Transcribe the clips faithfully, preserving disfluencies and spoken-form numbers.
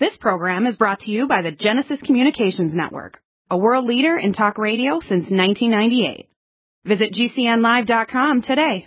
This program is brought to you by the Genesis Communications Network, a world leader in talk radio since nineteen ninety-eight. Visit G C N live dot com today.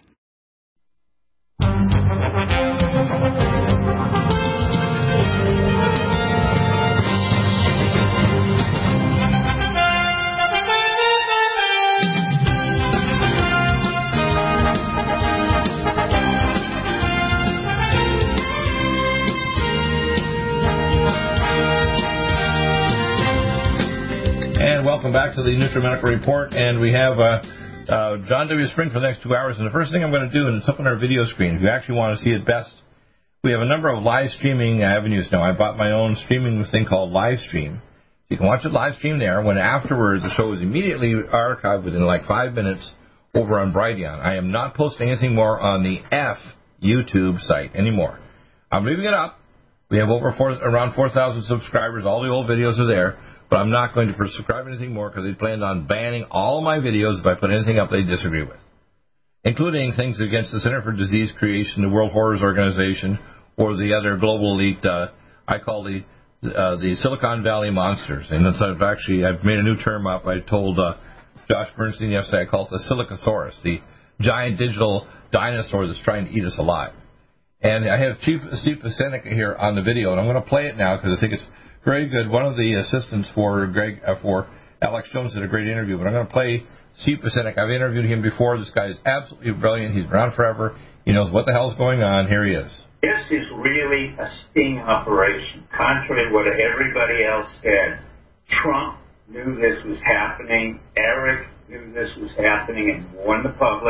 And welcome back to the NutriMedical Report. And we have uh, uh, John W. Spring for the next two hours. And the first thing I'm going to do, and it's up on our video screen, if you actually want to see it best, we have a number of live streaming avenues now. I bought my own streaming thing called Livestream. You can watch it live stream there. When afterwards, the show is immediately archived within like five minutes over on Brighteon. I am not posting anything more on the F YouTube site anymore. I'm leaving it up. We have over four, around four thousand subscribers. All the old videos are there. But I'm not going to prescribe anything more because they planned on banning all of my videos if I put anything up they disagree with, including things against the Center for Disease Creation, the World Health Organization, or the other global elite uh, I call the uh, the Silicon Valley monsters. And it's, I've actually I've made a new term up. I told uh, Josh Bernstein yesterday I call it the Silicosaurus, the giant digital dinosaur that's trying to eat us alive. And I have Chief Steve Pasenica here on the video, and I'm going to play it now because I think it's very good. One of the assistants for Greg, uh, for Alex Jones did a great interview, but I'm going to play Steve Pasenica. I've interviewed him before. This guy is absolutely brilliant. He's been around forever. He knows what the hell's going on. Here he is. This is really a sting operation, contrary to what everybody else said. Trump knew this was happening. Eric knew this was happening and warned the public.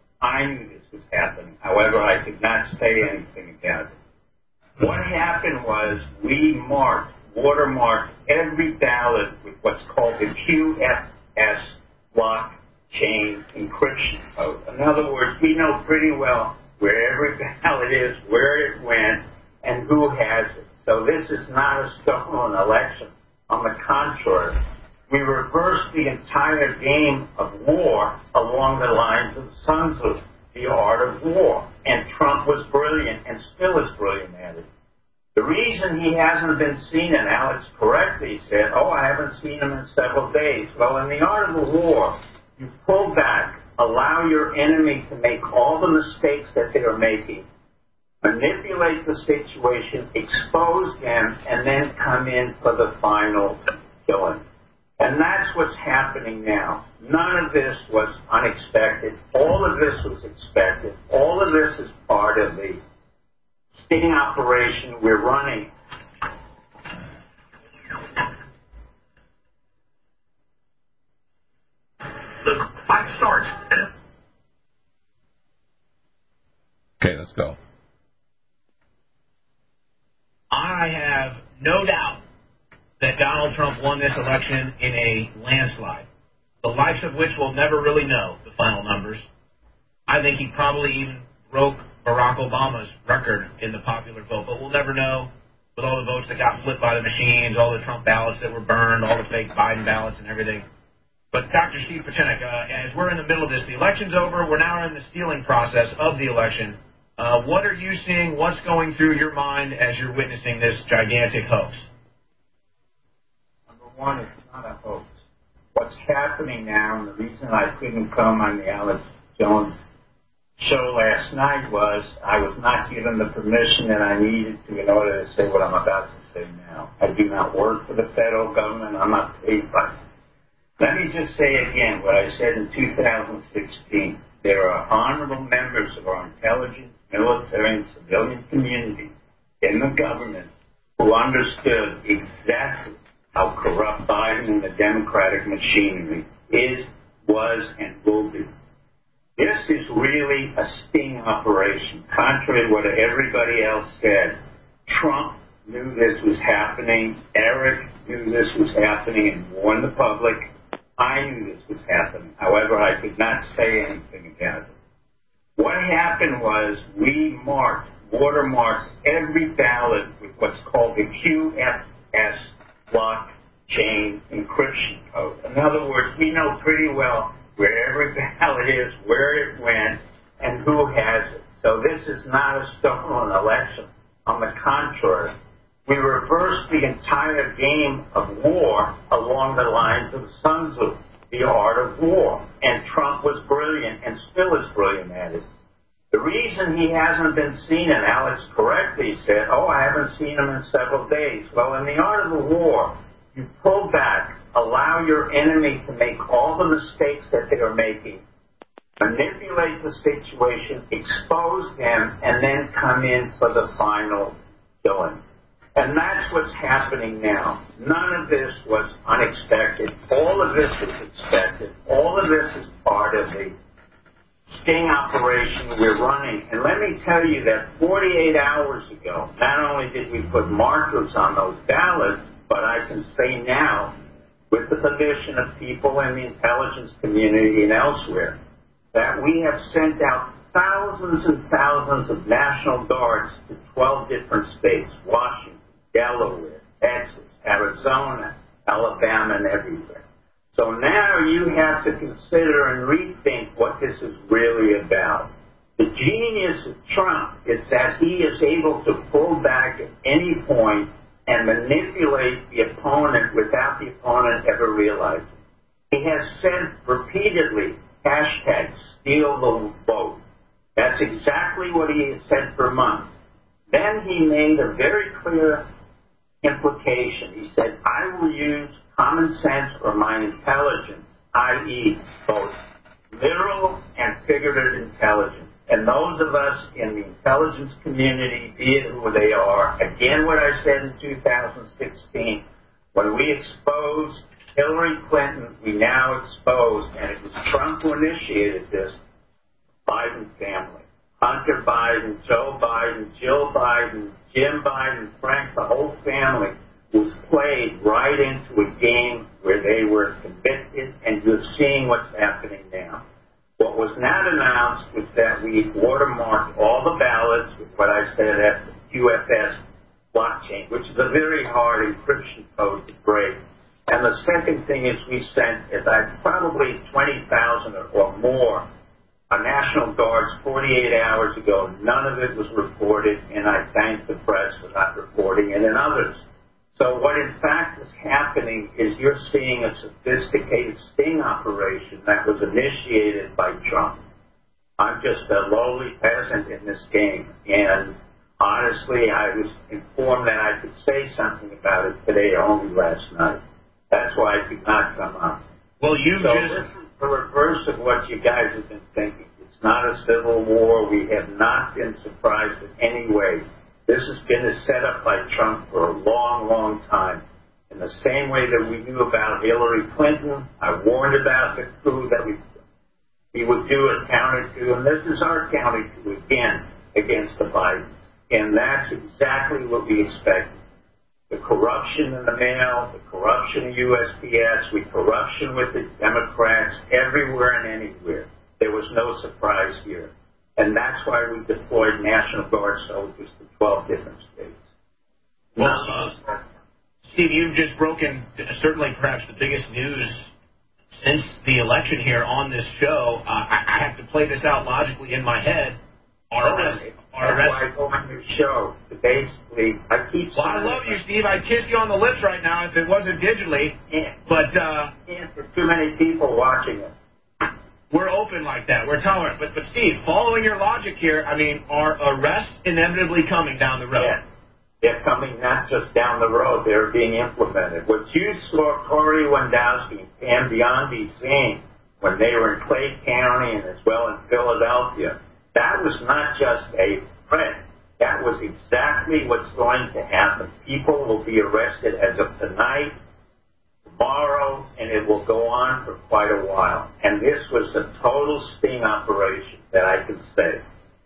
I knew this was happening. However, I could not say anything about it. What happened was we marked watermark every ballot with what's called the Q F S blockchain encryption code. In other words, we know pretty well where every ballot is, where it went, and who has it. So this is not a stolen election. On the contrary, we reversed the entire game of war along the lines of Sons of the Art of War. And Trump was brilliant and still is brilliant at it. The reason he hasn't been seen, and Alex correctly said, oh, I haven't seen him in several days. Well, in the art of the war, you pull back, allow your enemy to make all the mistakes that they are making, manipulate the situation, expose them, and then come in for the final killing. And that's what's happening now. None of this was unexpected. All of this was expected. All of this is part of the sting operation we're running. The fight starts. Okay, let's go. I have no doubt that Donald Trump won this election in a landslide, the likes of which we'll never really know the final numbers. I think he probably even broke Barack Obama's record in the popular vote, but we'll never know with all the votes that got flipped by the machines, all the Trump ballots that were burned, all the fake Biden ballots and everything. But Doctor Steve Pasenica, uh, as we're in the middle of this, the election's over, we're now in the stealing process of the election. Uh, what are you seeing? What's going through your mind as you're witnessing this gigantic hoax? Number one, it's not a hoax. What's happening now, and the reason I couldn't come on the Alex Jones show last night was I was not given the permission that I needed to in order to say what I'm about to say now. I do not work for the federal government. I'm not paid by it. Let me just say again what I said in two thousand sixteen. There are honorable members of our intelligence, military, and civilian community in the government who understood exactly how corrupt Biden and the Democratic machinery is, was, and will be. This is really a sting operation, contrary to what everybody else said. Trump knew this was happening. Eric knew this was happening and warned the public. I knew this was happening. However, I could not say anything about it. What happened was we marked, watermarked every ballot with what's called the Q F S blockchain encryption code. In other words, we know pretty well where every ballot is, where it went, and who has it. So this is not a stolen election. On the contrary, We reversed the entire game of war along the lines of Sun Tzu, The Art of War. And Trump was brilliant and still is brilliant at it. The reason he hasn't been seen, and Alex correctly said, oh, I haven't seen him in several days. Well, in the art of the war, you pull back, allow your enemy to make all the mistakes that they are making, manipulate the situation, expose them, and then come in for the final killing. And that's what's happening now. None of this was unexpected. All of this was expected. All of this is part of the sting operation we're running. And let me tell you that forty-eight hours ago, not only did we put markers on those ballots, but I can say now, with the permission of people in the intelligence community and elsewhere, that we have sent out thousands and thousands of National Guards to twelve different states, Washington, Delaware, Texas, Arizona, Alabama, and everywhere. So now you have to consider and rethink what this is really about. The genius of Trump is that he is able to pull back at any point and manipulate the opponent without the opponent ever realizing. He has said repeatedly, hashtag steal the vote. That's exactly what he has said for months. Then he made a very clear implication. He said, I will use common sense or my intelligence, that is both literal and figurative intelligence. And those of us in the intelligence community, be it who they are, again what I said in two thousand sixteen, when we exposed Hillary Clinton, we now exposed, and it was Trump who initiated this, Biden family. Hunter Biden, Joe Biden, Jill Biden, Jim Biden, Frank, the whole family was played right into a game where they were convicted, and you're seeing what's happening now. What was not announced was that we watermarked all the ballots with what I said at the Q F S blockchain, which is a very hard encryption code to break. And the second thing is we sent, as I probably twenty thousand or, or more, our National Guards forty-eight hours ago. None of it was reported, and I thank the press for not reporting it and others. So what in fact is happening is you're seeing a sophisticated sting operation that was initiated by Trump. I'm just a lowly peasant in this game, and honestly, I was informed that I could say something about it today only last night. That's why I could not come up. Well, you so just... this is the reverse of what you guys have been thinking. It's not a civil war. We have not been surprised in any way. This has been a setup by Trump for a long, long time. In the same way that we knew about Hillary Clinton, I warned about the coup that we, he would do a counter coup, and this is our counter coup again against the Bidens. And that's exactly what we expected. The corruption in the mail, the corruption in U S P S, the corruption with the Democrats, everywhere and anywhere. There was no surprise here. And that's why we deployed National Guard soldiers to twelve different states. Well, uh, Steve, you've just broken certainly perhaps the biggest news since the election here on this show. Uh, I, I have to play this out logically in my head. Our arrest, our That's arrest. why I go on your show to basically, I keep Well, I love you, Steve. I'd kiss you on the lips right now if it wasn't digitally. Yeah. But uh, And for too many people watching it. we're open like that. We're tolerant. But, but Steve, following your logic here, I mean, are arrests inevitably coming down the road? Yeah. They're coming not just down the road, they're being implemented. What you saw Corey Wendowski and Pam Biondi saying when they were in Clay County and as well in Philadelphia, that was not just a threat. That was exactly what's going to happen. People will be arrested as of tonight, tomorrow, and it will go on for quite a while. And this was a total sting operation that I can say.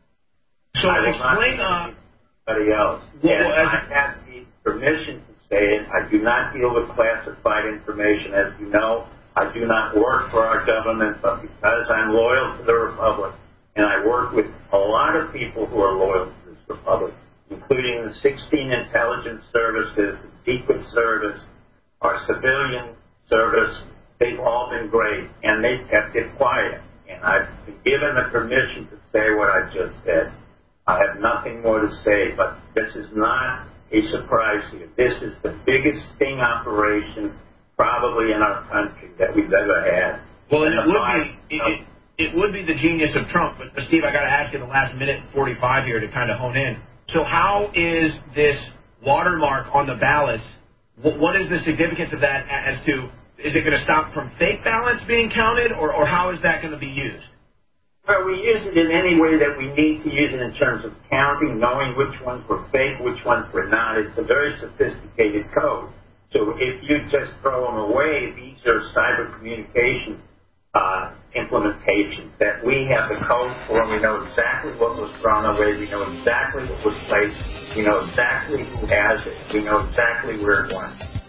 So I will explain... not Uh, anybody else. Well, and well, I have the permission to say it. I do not deal with classified information. As you know, I do not work for our government, but because I'm loyal to the Republic, and I work with a lot of people who are loyal to this Republic, including the sixteen intelligence services, the Secret Service, our civilian service, they've all been great, and they've kept it quiet. And I've been given the permission to say what I just said. I have nothing more to say, but this is not a surprise here. This is the biggest sting operation probably in our country that we've ever had. Well, and it would be it, it, it would be the genius of Trump. But, Steve, I got to ask you the last minute and forty-five here to kind of hone in. So how is this watermark on the ballots, what, what is the significance of that as to, is it going to stop from fake ballots being counted, or, or how is that going to be used? Well, we use it in any way that we need to use it in terms of counting, knowing which ones were fake, which ones were not. It's a very sophisticated code. So if you just throw them away, these are cyber communication uh, implementations that we have the code for. We know exactly what was thrown away. We know exactly what was placed. We know exactly who has it. We know exactly where it went.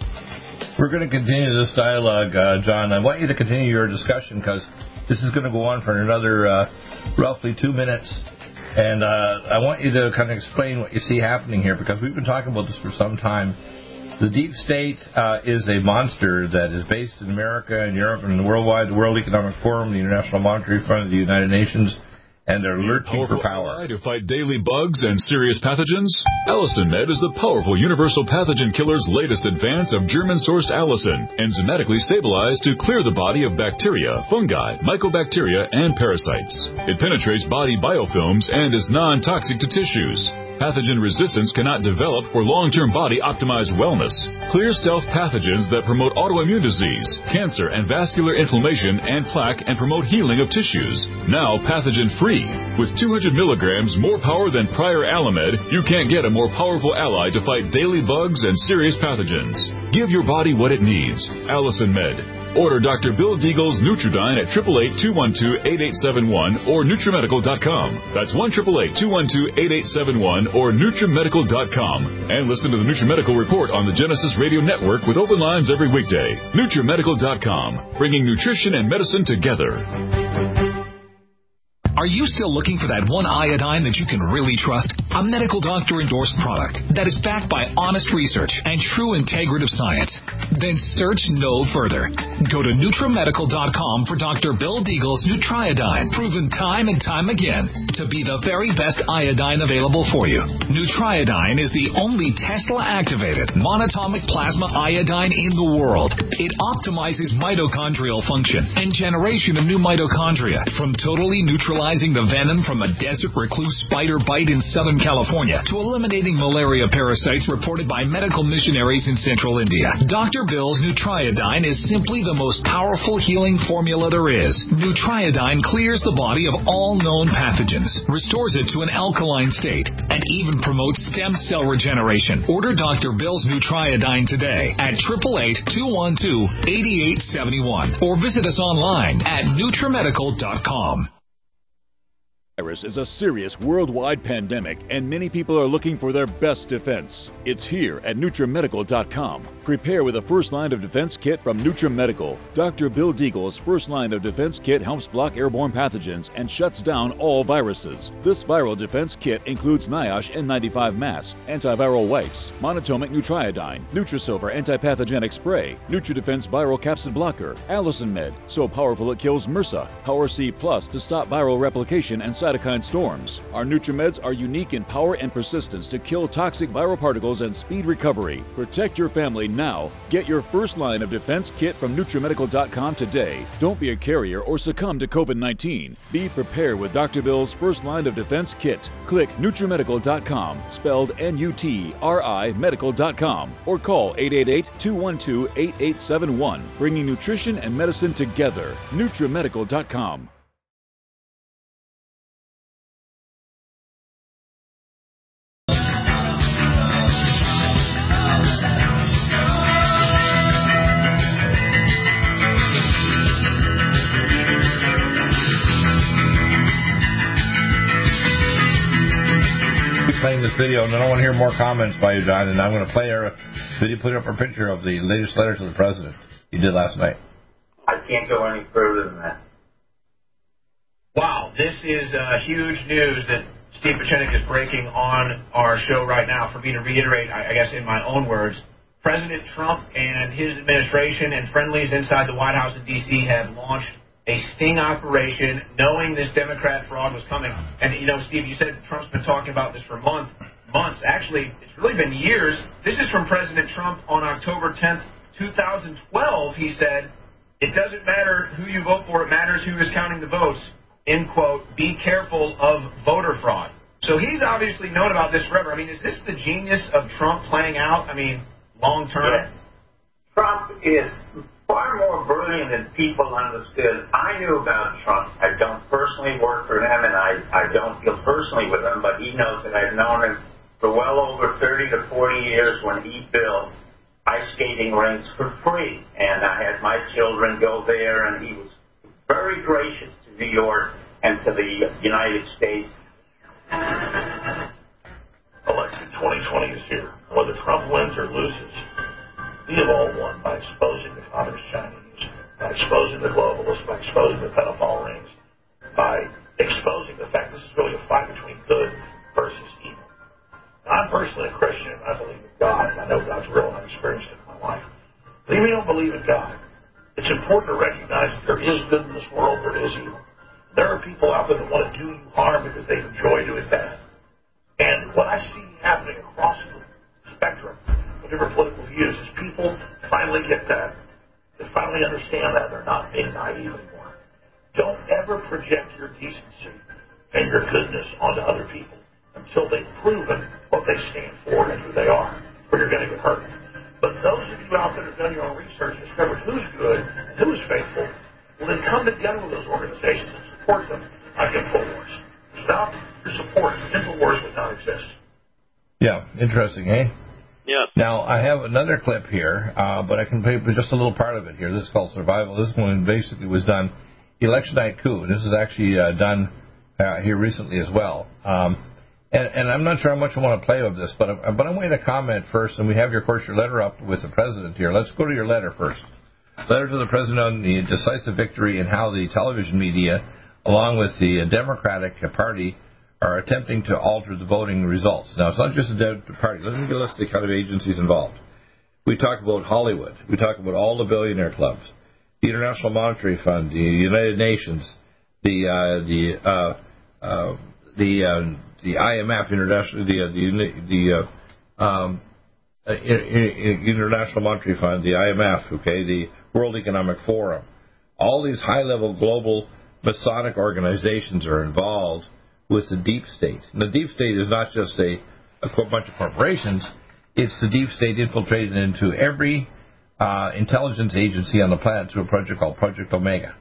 We're going to continue this dialogue, uh, John. I want you to continue your discussion because this is going to go on for another uh, roughly two minutes. And uh, I want you to kind of explain what you see happening here, because we've been talking about this for some time. The deep state uh, is a monster that is based in America and Europe and worldwide, the World Economic Forum, the International Monetary Fund, the United Nations, and they're lurching for power. To fight daily bugs and serious pathogens, Allicin Med is the powerful universal pathogen killer's latest advance of German-sourced allicin, enzymatically stabilized to clear the body of bacteria, fungi, mycobacteria, and parasites. It penetrates body biofilms and is non-toxic to tissues. Pathogen resistance cannot develop for long-term body-optimized wellness. Clear stealth pathogens that promote autoimmune disease, cancer, and vascular inflammation and plaque, and promote healing of tissues. Now pathogen-free. With two hundred milligrams more power than prior Alamed, you can't get a more powerful ally to fight daily bugs and serious pathogens. Give your body what it needs. Allicin Med. Order Doctor Bill Deagle's Nutridyne at eight eight eight, two one two, eight eight seven one or Nutrimedical dot com. That's one eight eight eight, two one two, eight eight seven one or Nutrimedical dot com. And listen to the Nutrimedical Report on the Genesis Radio Network with open lines every weekday. Nutrimedical dot com, bringing nutrition and medicine together. Are you still looking for that one iodine that you can really trust? A medical doctor-endorsed product that is backed by honest research and true integrative science? Then search no further. Go to Nutrimedical dot com for Doctor Bill Deagle's Nutriodine, proven time and time again to be the very best iodine available for you. Nutriodine is the only Tesla-activated monatomic plasma iodine in the world. It optimizes mitochondrial function and generation of new mitochondria from totally neutralizing the venom from a desert recluse spider bite in Southern California to eliminating malaria parasites reported by medical missionaries in central India. Doctor Bill's Nutriodine is simply the most powerful healing formula there is. Nutriodine clears the body of all known pathogens, restores it to an alkaline state, and even promotes stem cell regeneration. Order Doctor Bill's Nutriodine today at eight eight eight, two one two, eight eight seven one or visit us online at Nutrimedical dot com. Virus is a serious worldwide pandemic, and many people are looking for their best defense. It's here at Nutrimedical dot com. Prepare with a first line of defense kit from Nutrimedical. Doctor Bill Deagle's first line of defense kit helps block airborne pathogens and shuts down all viruses. This viral defense kit includes NIOSH N ninety-five mask, antiviral wipes, monatomic Nutriodine, Nutrisilver antipathogenic spray, NutriDefense viral capsid blocker, Allicin Med, so powerful it kills MRSA, Power C Plus to stop viral replication and cytokine storms. Our NutriMeds are unique in power and persistence to kill toxic viral particles and speed recovery. Protect your family now. Get your first line of defense kit from Nutrimedical dot com today. Don't be a carrier or succumb to COVID nineteen. Be prepared with Doctor Bill's first line of defense kit. Click Nutrimedical dot com, spelled N U T R I medical dot com, or call eight eight eight, two one two, eight eight seven one, bringing nutrition and medicine together. Nutrimedical dot com. Playing this video, and then I want to hear more comments by you, John, and I'm going to play our video, put up a picture of the latest letter to the president you did last night. I can't go any further than that. Wow, this is uh, huge news that Steve Pieczenik is breaking on our show right now. For me to reiterate, I guess in my own words, President Trump and his administration and friendlies inside the White House in D C have launched a sting operation, knowing this Democrat fraud was coming. And, you know, Steve, you said Trump's been talking about this for months. months. Actually, it's really been years. This is from President Trump on October tenth, two thousand twelve. He said, "It doesn't matter who you vote for. It matters who is counting the votes." End quote. Be careful of voter fraud. So he's obviously known about this forever. I mean, is this the genius of Trump playing out? I mean, long term? Yes. Trump is far more brilliant than people understood. I knew about Trump. I don't personally work for him, and I, I don't deal personally with him, but he knows that I've known him for well over thirty to forty years when he built ice skating rinks for free. And I had my children go there, and he was very gracious to New York and to the United States. Election twenty twenty is here. Whether Trump wins or loses, we have all won by exposing the communist Chinese, by exposing the globalists, by exposing the pedophile rings, by exposing the fact this is really a fight between good versus evil. I'm personally a Christian, and I believe in God, and I know God's real, and I've experienced it in my life. But if we don't believe in God, it's important to recognize that there is good in this world, there is evil. There are people out there that want to do you harm because they enjoy doing bad. And what I see happening across the spectrum of different political views is people finally get that. They finally understand that they're not being naive anymore. Don't ever project your decency and your goodness onto other people until they've proven what they stand for and who they are, or you're going to get hurt. But those of you out there that have done your own research and discovered who's good and who is faithful, will then come together with those organizations and support them on InfoWars. Without your support, InfoWars would not exist. Yeah, interesting, eh? Yes. Now, I have another clip here, uh, but I can play just a little part of it here. This is called Survival. This one basically was done election night coup. This is actually uh, done uh, here recently as well. Um, and, and I'm not sure how much I want to play of this, but, I, but I'm going to comment first, and we have, your, of course, your letter up with the president here. Let's go to your letter first. Letter to the president on the decisive victory and how the television media, along with the Democratic Party, are attempting to alter the voting results. Now, it's not just the Democratic Party. Let me list the kind of agencies involved. We talk about Hollywood. We talk about all the billionaire clubs, the International Monetary Fund, the United Nations, the uh, the uh, uh, the uh, the I M F, International, the uh, the the uh, um, uh, International Monetary Fund, the I M F, okay, the World Economic Forum. All these high-level global Masonic organizations are involved with the deep state. And the deep state is not just a, a bunch of corporations. It's the deep state infiltrated into every uh, intelligence agency on the planet through a project called Project Omega.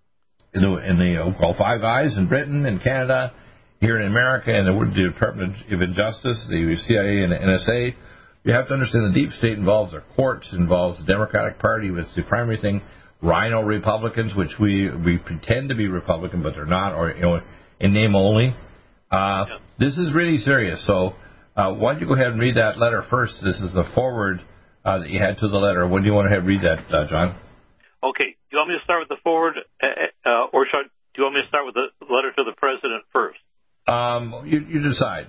In the, in the uh, called Five Eyes in Britain and Canada, here in America, and the Department of Justice, the C I A and the N S A. You have to understand the deep state involves our courts, involves the Democratic Party, which is the primary thing, Rhino Republicans, which we we pretend to be Republican, but they're not, or you know, in name only. Uh, yeah. This is really serious. So uh, why don't you go ahead and read that letter first? This is the forward uh, that you had to the letter. When do you want to have read that, uh, John? Okay. Do you want me to start with the forward, uh, or should, do you want me to start with the letter to the president first? Um, you, you decide.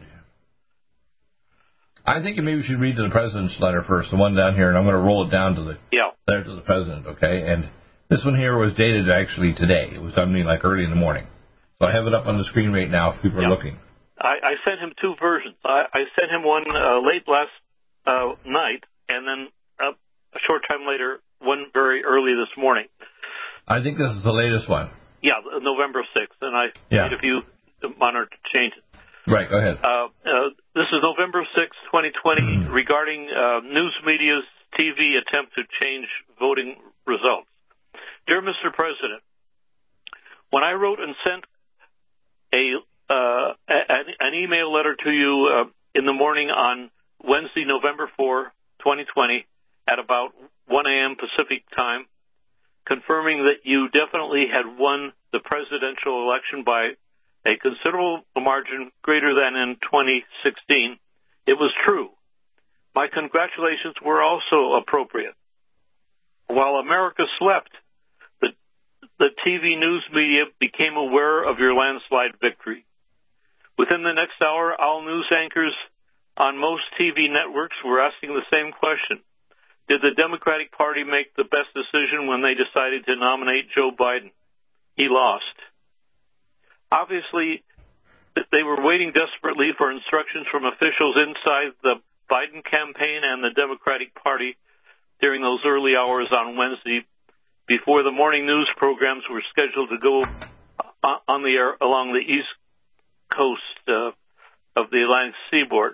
I think maybe we should read to the president's letter first, the one down here, and I'm going to roll it down to the yeah. letter to the president, okay? And this one here was dated actually today. It was done me like early in the morning. So I have it up on the screen right now if people yeah. are looking. I, I sent him two versions. I, I sent him one uh, late last uh, night, and then uh, a short time later, one very early this morning. I think this is the latest one. Yeah, November sixth, and I yeah. made a few minor changes. Right, go ahead. Uh, uh, this is November sixth, twenty twenty, mm-hmm. regarding uh, news media's T V attempt to change voting results. Dear Mister President, when I wrote and sent a uh, an, an email letter to you uh, in the morning on Wednesday, November fourth, twenty twenty, at about one a.m. Pacific time, confirming that you definitely had won the presidential election by a considerable margin greater than in twenty sixteen, it was true. My congratulations were also appropriate. While America slept, the, the T V news media became aware of your landslide victory. Within the next hour, all news anchors on most T V networks were asking the same question. Did the Democratic Party make the best decision when they decided to nominate Joe Biden? He lost. Obviously, they were waiting desperately for instructions from officials inside the Biden campaign and the Democratic Party during those early hours on Wednesday before the morning news programs were scheduled to go on the air along the east coast uh, of the Atlantic seaboard.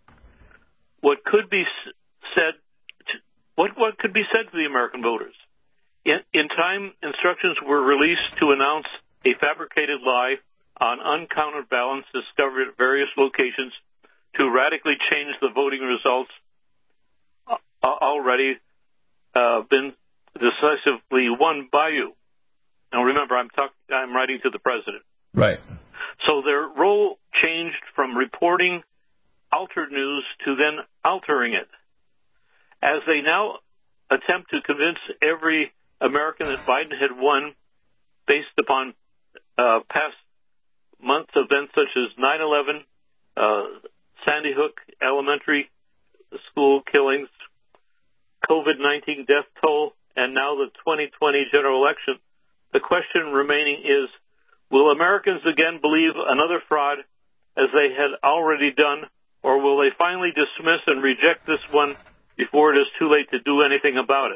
What could be said to, what what could be said to the American voters? In, in time, instructions were released to announce a fabricated lie on uncounted ballots discovered at various locations to radically change the voting results uh, already uh, been decisively won by you. Now remember, I'm talk- I'm writing to the president. Right. So their role changed from reporting altered news to then altering it. As they now attempt to convince every American that Biden had won based upon uh, past months events such as nine eleven, uh, Sandy Hook elementary school killings, COVID nineteen death toll, and now the twenty twenty general election, the question remaining is, will Americans again believe another fraud as they had already done, or will they finally dismiss and reject this one before it is too late to do anything about it?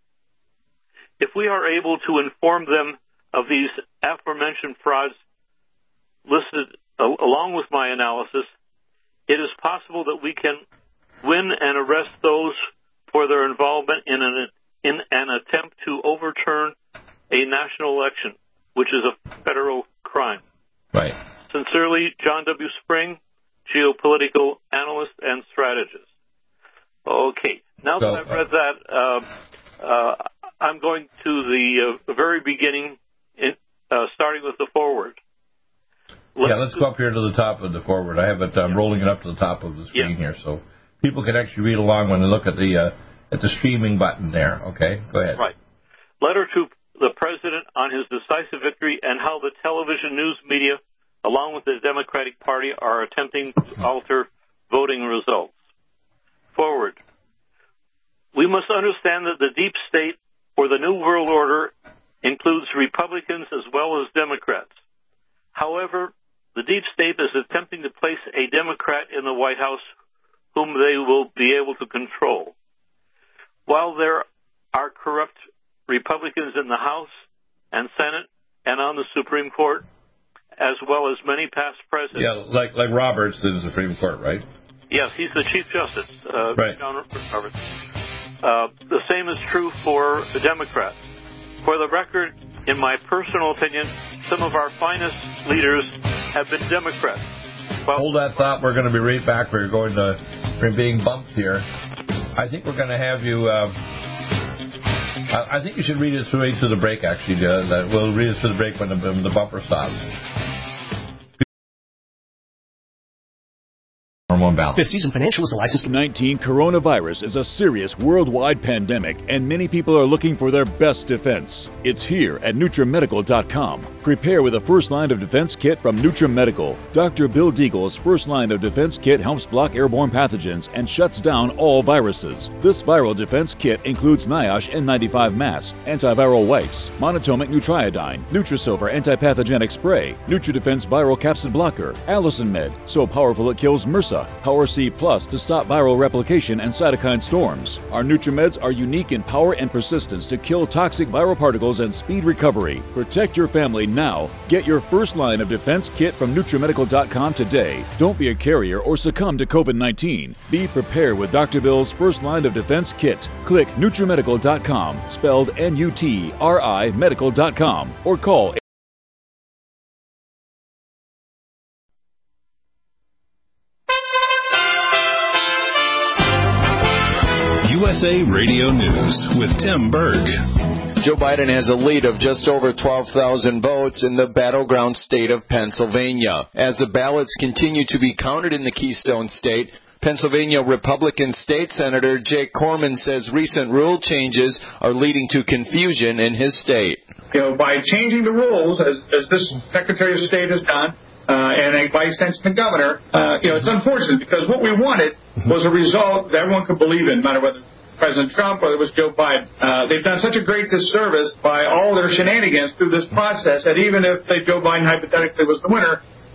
If we are able to inform them of these aforementioned frauds listed uh, along with my analysis, it is possible that we can win and arrest those for their involvement in an, in an attempt to overturn a national election, which is a federal crime. Right. Sincerely, John W. Spring, geopolitical analyst and strategist. Okay. Now so, that I've read that, uh, uh, I'm going to the uh, very beginning, in, uh, starting with the forward. Let's yeah, let's go up here to the top of the forward. I have it. I'm yeah. rolling it up to the top of the screen yeah. here, so people can actually read along when they look at the uh, at the streaming button there. Okay, go ahead. Right. Letter to the president on his decisive victory and how the television news media, along with the Democratic Party, are attempting to alter voting results. Forward. We must understand that the deep state, or the New World Order, includes Republicans as well as Democrats. However, the deep state is attempting to place a Democrat in the White House whom they will be able to control. While there are corrupt Republicans in the House and Senate and on the Supreme Court, as well as many past presidents. Yeah, like like Roberts in the Supreme Court, right? Yes, he's the Chief Justice, uh, right. John Roberts. Uh, the same is true for the Democrats. For the record, in my personal opinion, some of our finest leaders have been Democrats. Well, hold that thought. We're going to be right back. We're going to we're being bumped here. I think we're going to have you. Uh, I, I think you should read it through to the break. Actually, uh, we'll read it through the break when the, when the bumper stops. Fifth Season Financial is a licensed. nineteen Coronavirus is a serious worldwide pandemic, and many people are looking for their best defense. It's here at NutriMedical dot com. Prepare with a first line of defense kit from NutriMedical. Doctor Bill Deagle's first line of defense kit helps block airborne pathogens and shuts down all viruses. This viral defense kit includes NIOSH N ninety-five masks, antiviral wipes, monatomic Nutriodine, Nutrisilver antipathogenic spray, NutriDefense viral capsid blocker, Allison Med, so powerful it kills MRSA, Power C Plus to stop viral replication and cytokine storms. Our NutriMeds are unique in power and persistence to kill toxic viral particles and speed recovery. Protect your family now. Get your first line of defense kit from NutriMedical dot com today. Don't be a carrier or succumb to COVID nineteen. Be prepared with Doctor Bill's first line of defense kit. Click NutriMedical dot com, spelled N U T R I medical dot com, or call U S A Radio News with Tim Berg. Joe Biden has a lead of just over twelve thousand votes in the battleground state of Pennsylvania. As the ballots continue to be counted in the Keystone State, Pennsylvania Republican State Senator Jake Corman says recent rule changes are leading to confusion in his state. You know, by changing the rules, as, as this Secretary of State has done, uh, and by extension the governor, uh, you know, it's unfortunate because what we wanted was a result that everyone could believe in, no matter whether President Trump or it was Joe Biden. Uh, they've done such a great disservice by all their shenanigans through this process that even if, say, Joe Biden hypothetically was the winner,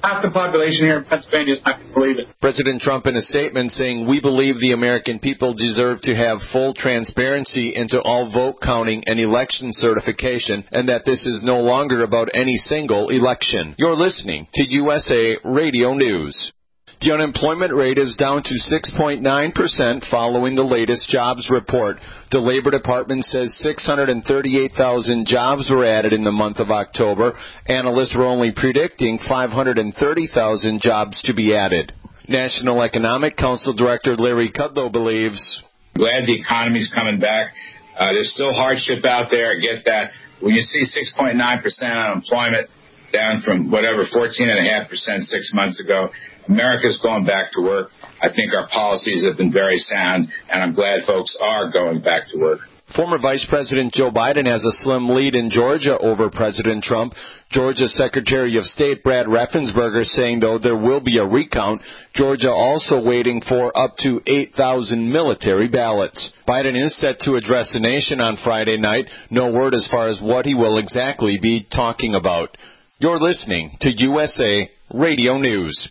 half the population here in Pennsylvania is not going to believe it. President Trump in a statement saying, "We believe the American people deserve to have full transparency into all vote counting and election certification, and that this is no longer about any single election." You're listening to U S A Radio News. The unemployment rate is down to six point nine percent following the latest jobs report. The Labor Department says six hundred thirty-eight thousand jobs were added in the month of October. Analysts were only predicting five hundred thirty thousand jobs to be added. National Economic Council Director Larry Kudlow believes, "Glad the economy's coming back. Uh, there's still hardship out there. I get that. When you see six point nine percent unemployment, down from whatever fourteen point five percent six months ago, America's going back to work. I think our policies have been very sound, and I'm glad folks are going back to work." Former Vice President Joe Biden has a slim lead in Georgia over President Trump. Georgia Secretary of State Brad Raffensperger saying, though, there will be a recount. Georgia also waiting for up to eight thousand military ballots. Biden is set to address the nation on Friday night. No word as far as what he will exactly be talking about. You're listening to U S A Radio News.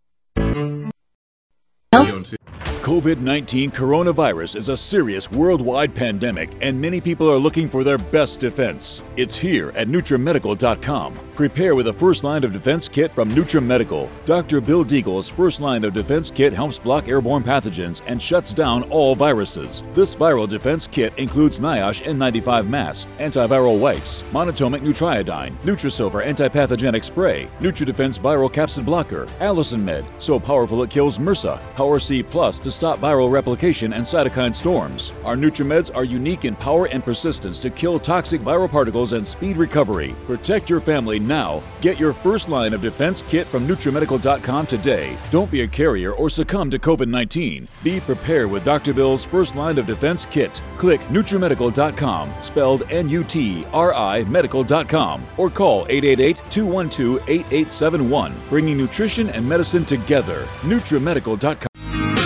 COVID nineteen coronavirus is a serious worldwide pandemic, and many people are looking for their best defense. It's here at NutriMedical dot com. Prepare with a first line of defense kit from NutriMedical. Doctor Bill Deagle's first line of defense kit helps block airborne pathogens and shuts down all viruses. This viral defense kit includes NIOSH N ninety-five mask, antiviral wipes, monatomic Nutriodine, Nutrisilver antipathogenic spray, NutriDefense viral capsid blocker, Allison Med, so powerful it kills MRSA, Power C Plus to stop viral replication and cytokine storms. Our NutriMeds are unique in power and persistence to kill toxic viral particles and speed recovery. Protect your family now. Get your first line of defense kit from NutriMedical dot com today. Don't be a carrier or succumb to COVID nineteen. Be prepared with Doctor Bill's first line of defense kit. Click NutriMedical dot com, spelled N U T R I medical dot com, or call eight eight eight, two one two, eight eight seven one, bringing nutrition and medicine together. NutriMedical dot com.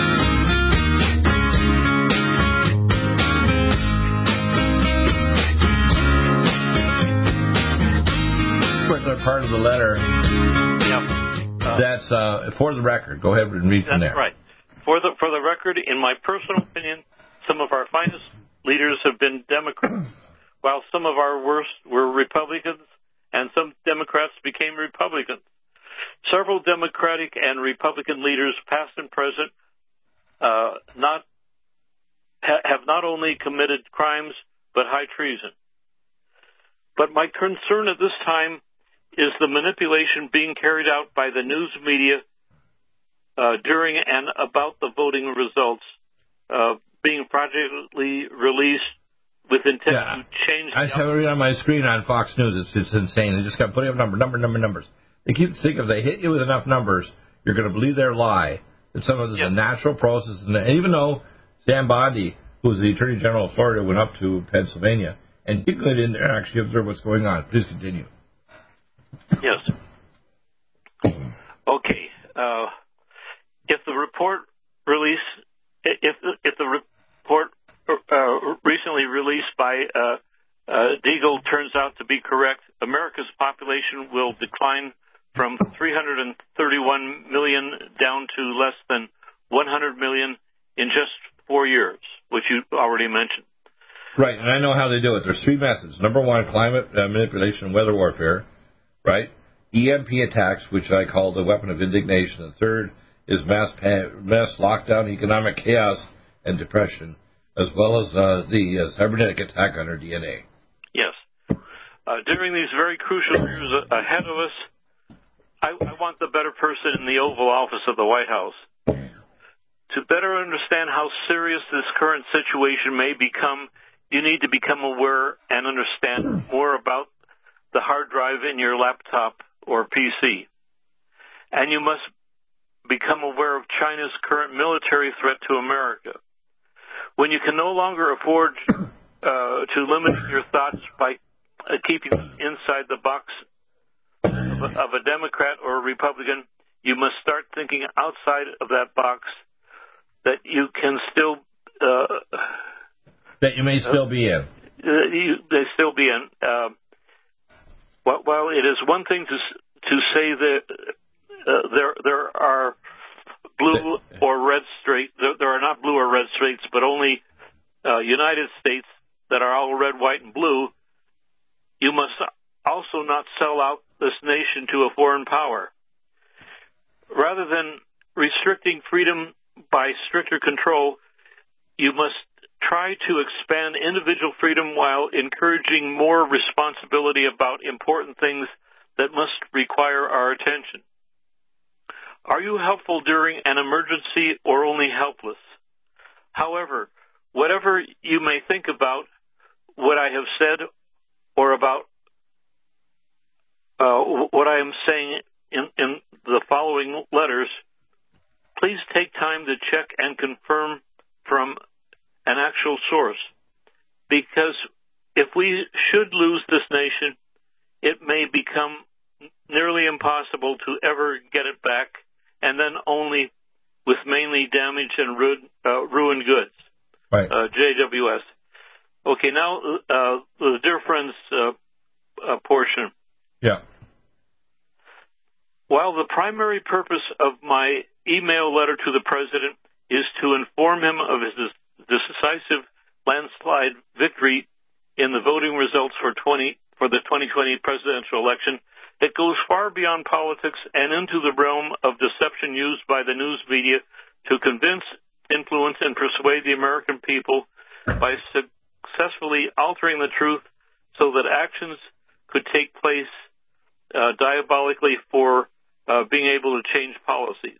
Part of the letter. Yep. Uh, that's uh, for the record. Go ahead and read from there. That's right. For the for the record, in my personal opinion, some of our finest leaders have been Democrats, while some of our worst were Republicans, and some Democrats became Republicans. Several Democratic and Republican leaders, past and present, uh, not ha- have not only committed crimes but high treason. But my concern at this time is the manipulation being carried out by the news media uh, during and about the voting results uh, being fraudulently released with intent yeah. to change. I just have it read on my screen on Fox News. It's, it's insane. They just got putting up number, number, number, numbers. They keep thinking if they hit you with enough numbers, you're going to believe their lie. That some of this is a natural process. And even though Sam Bondi, who was the Attorney General of Florida, went up to Pennsylvania and did go in there and actually observe what's going on. Please continue. Yes. Okay. Uh, if the report release, if the, if the report uh, recently released by uh, uh, Deagle turns out to be correct, America's population will decline from three hundred thirty-one million down to less than one hundred million in just four years, which you already mentioned. Right, and I know how they do it. There's three methods. Number one, climate uh, manipulation and weather warfare. Right? E M P attacks, which I call the weapon of indignation. The third is mass pa- mass lockdown, economic chaos, and depression, as well as uh, the uh, cybernetic attack on our D N A. Yes. Uh, during these very crucial years ahead of us, I, I want the better person in the Oval Office of the White House. To better understand how serious this current situation may become, you need to become aware and understand more about the hard drive in your laptop or P C. And you must become aware of China's current military threat to America. When you can no longer afford uh, to limit your thoughts by uh, keeping inside the box of a, of a Democrat or a Republican, you must start thinking outside of that box that you can still... Uh, that you may still be in. Uh, you, they still be in... Uh, While it is one thing to to say that uh, there there are blue or red states. There, there are not blue or red states, but only uh, United States that are all red, white, and blue. You must also not sell out this nation to a foreign power. Rather than restricting freedom by stricter control, you must try to expand individual freedom while encouraging more responsibility about important things that must require our attention. Are you helpful during an emergency or only helpless? However, whatever you may think about what I have said or about uh, what I am saying in, in the following letters, please take time to check and confirm from an actual source, because if we should lose this nation, it may become nearly impossible to ever get it back, and then only with mainly damaged and ruined, uh, ruined goods. Right. Uh, J W S. Okay, now uh, the dear friends uh, uh, portion. Yeah. While the primary purpose of my email letter to the president is to inform him of his decisive landslide victory in the voting results for twenty for the twenty twenty presidential election, it goes far beyond politics and into the realm of deception used by the news media to convince, influence, and persuade the American people by successfully altering the truth so that actions could take place uh, diabolically for uh, being able to change policies.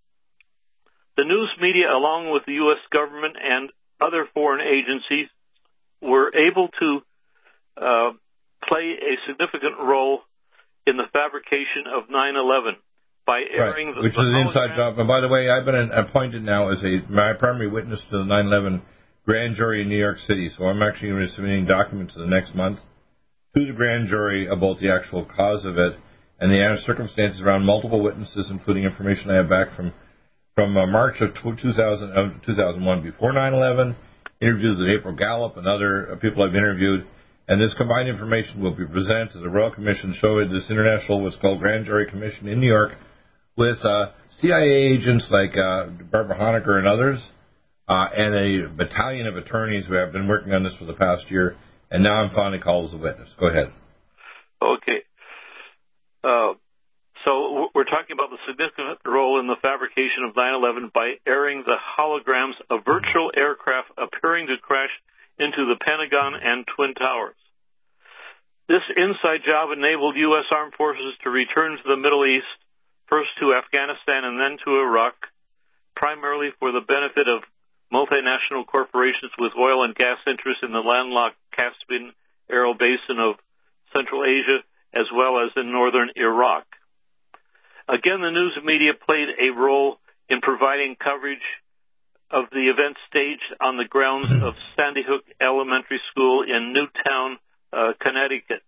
The news media, along with the U S government and other foreign agencies, were able to uh, play a significant role in the fabrication of nine eleven by airing right. the... Which the is an inside job. And by the way, I've been appointed now as a my primary witness to the nine eleven grand jury in New York City, so I'm actually going to be submitting documents in the next month to the grand jury about the actual cause of it and the circumstances around multiple witnesses, including information I have back from from uh, March of two thousand, uh, two thousand one, before nine eleven, interviews with April Gallup and other uh, people I've interviewed. And this combined information will be presented to the Royal Commission, showing this international, what's called Grand Jury Commission in New York, with uh, C I A agents like uh, Barbara Honecker and others, uh, and a battalion of attorneys who have been working on this for the past year. And now I'm finally called as a witness. Go ahead. Okay. Uh, So we're talking about the significant role in the fabrication of nine eleven by airing the holograms of virtual aircraft appearing to crash into the Pentagon and Twin Towers. This inside job enabled U S armed forces to return to the Middle East, first to Afghanistan and then to Iraq, primarily for the benefit of multinational corporations with oil and gas interests in the landlocked Caspian Aral Basin of Central Asia, as well as in northern Iraq. Again, the news media played a role in providing coverage of the event staged on the grounds of Sandy Hook Elementary School in Newtown, uh, Connecticut.